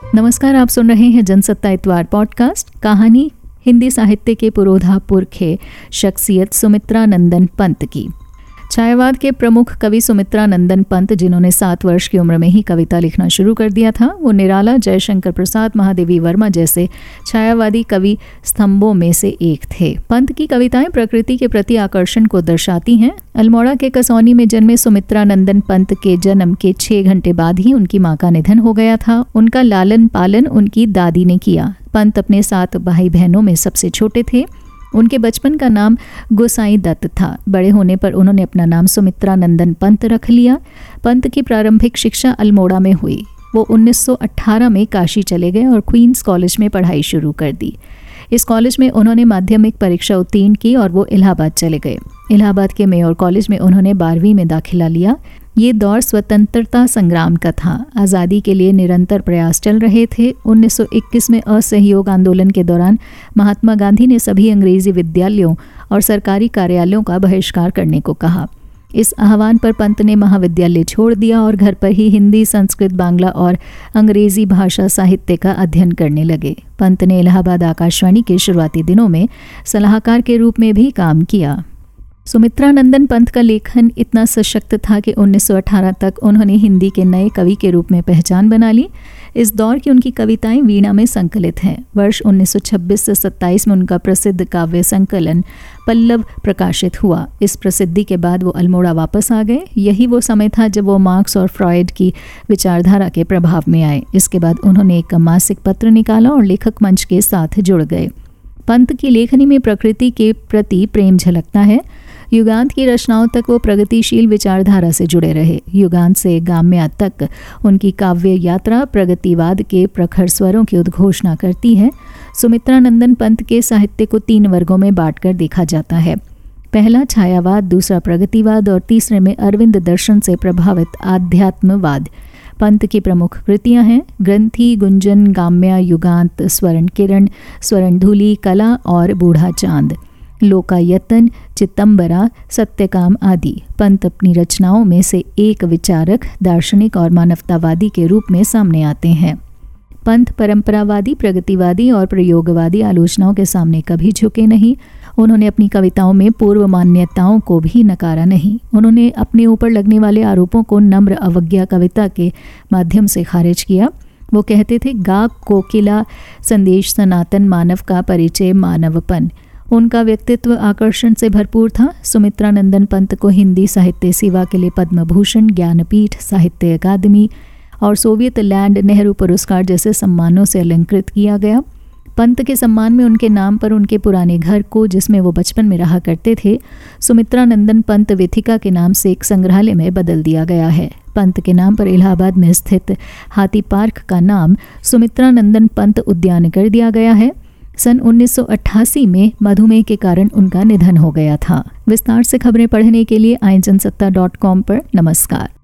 नमस्कार, आप सुन रहे हैं जनसत्ता इतवार पॉडकास्ट। कहानी हिंदी साहित्य के पुरोधा पुरखे शख्सियत सुमित्रा नंदन पंत की। छायावाद के प्रमुख कवि सुमित्रा नंदन पंत, जिन्होंने 7 वर्ष की उम्र में ही कविता लिखना शुरू कर दिया था, वो निराला, जयशंकर प्रसाद, महादेवी वर्मा जैसे छायावादी कवि स्तंभों में से एक थे। पंत की कविताएं प्रकृति के प्रति आकर्षण को दर्शाती हैं। अल्मोड़ा के कसौनी में जन्मे सुमित्रा नंदन पंत के जन्म के 6 घंटे बाद ही उनकी मां का निधन हो गया था। उनका लालन पालन उनकी दादी ने किया। पंत अपने 7 भाई बहनों में सबसे छोटे थे। उनके बचपन का नाम गोसाई दत्त था। बड़े होने पर उन्होंने अपना नाम सुमित्रा नंदन पंत रख लिया। पंत की प्रारंभिक शिक्षा अल्मोड़ा में हुई। वो 1918 में काशी चले गए और क्वींस कॉलेज में पढ़ाई शुरू कर दी। इस कॉलेज में उन्होंने माध्यमिक परीक्षा उत्तीर्ण की और वो इलाहाबाद चले गए। इलाहाबाद के मेयर कॉलेज में उन्होंने 12वीं में दाखिला लिया। ये दौर स्वतंत्रता संग्राम का था। आज़ादी के लिए निरंतर प्रयास चल रहे थे। 1921 में असहयोग आंदोलन के दौरान महात्मा गांधी ने सभी अंग्रेजी विद्यालयों और सरकारी कार्यालयों का बहिष्कार करने को कहा। इस आह्वान पर पंत ने महाविद्यालय छोड़ दिया और घर पर ही हिंदी, संस्कृत, बांग्ला और अंग्रेजी भाषा साहित्य का अध्ययन करने लगे। पंत ने इलाहाबाद आकाशवाणी के शुरुआती दिनों में सलाहकार के रूप में भी काम किया। सुमित्रा नंदन पंत का लेखन इतना सशक्त था कि 1918 तक उन्होंने हिंदी के नए कवि के रूप में पहचान बना ली। इस दौर की उनकी कविताएं वीणा में संकलित हैं। वर्ष 1926 से 27 में उनका प्रसिद्ध काव्य संकलन पल्लव प्रकाशित हुआ। इस प्रसिद्धि के बाद वो अल्मोड़ा वापस आ गए। यही वो समय था जब वो मार्क्स और फ्रॉयड की विचारधारा के प्रभाव में आए। इसके बाद उन्होंने एक मासिक पत्र निकाला और लेखक मंच के साथ जुड़ गए। पंत की लेखनी में प्रकृति के प्रति प्रेम झलकता है। युगांत की रचनाओं तक वो प्रगतिशील विचारधारा से जुड़े रहे। युगांत से गाम्या तक उनकी काव्य यात्रा प्रगतिवाद के प्रखर स्वरों की उद्घोषणा करती है। सुमित्रा नंदन पंत के साहित्य को 3 वर्गों में बांटकर देखा जाता है। पहला छायावाद, दूसरा प्रगतिवाद और तीसरे में अरविंद दर्शन से प्रभावित आध्यात्मवाद। पंत की प्रमुख कृतियां हैं ग्रंथि, गुंजन, गाम्या, युगांत, स्वर्ण किरण, स्वर्ण धूलि, कला और बूढ़ा चांद, लोकायतन, चितंबरा, सत्यकाम आदि। पंत अपनी रचनाओं में से एक विचारक, दार्शनिक और मानवतावादी के रूप में सामने आते हैं। पंत परंपरावादी, प्रगतिवादी और प्रयोगवादी आलोचनाओं के सामने कभी झुके नहीं। उन्होंने अपनी कविताओं में पूर्व मान्यताओं को भी नकारा नहीं। उन्होंने अपने ऊपर लगने वाले आरोपों को नम्र अवज्ञा कविता के माध्यम से खारिज किया। वो कहते थे, गा कोकिला संदेश सनातन मानव का परिचय मानवपन। उनका व्यक्तित्व आकर्षण से भरपूर था। सुमित्रा नंदन पंत को हिंदी साहित्य सेवा के लिए पद्म भूषण, ज्ञानपीठ, साहित्य अकादमी और सोवियत लैंड नेहरू पुरस्कार जैसे सम्मानों से अलंकृत किया गया। पंत के सम्मान में उनके नाम पर उनके पुराने घर को, जिसमें वो बचपन में रहा करते थे, सुमित्रा नंदन पंत वेथिका के नाम से एक संग्रहालय में बदल दिया गया है। पंत के नाम पर इलाहाबाद में स्थित हाथी पार्क का नाम सुमित्रा नंदन पंत उद्यान कर दिया गया है। सन 1988 में मधुमेह के कारण उनका निधन हो गया था। विस्तार से खबरें पढ़ने के लिए आएं जनसत्ता.com पर। नमस्कार।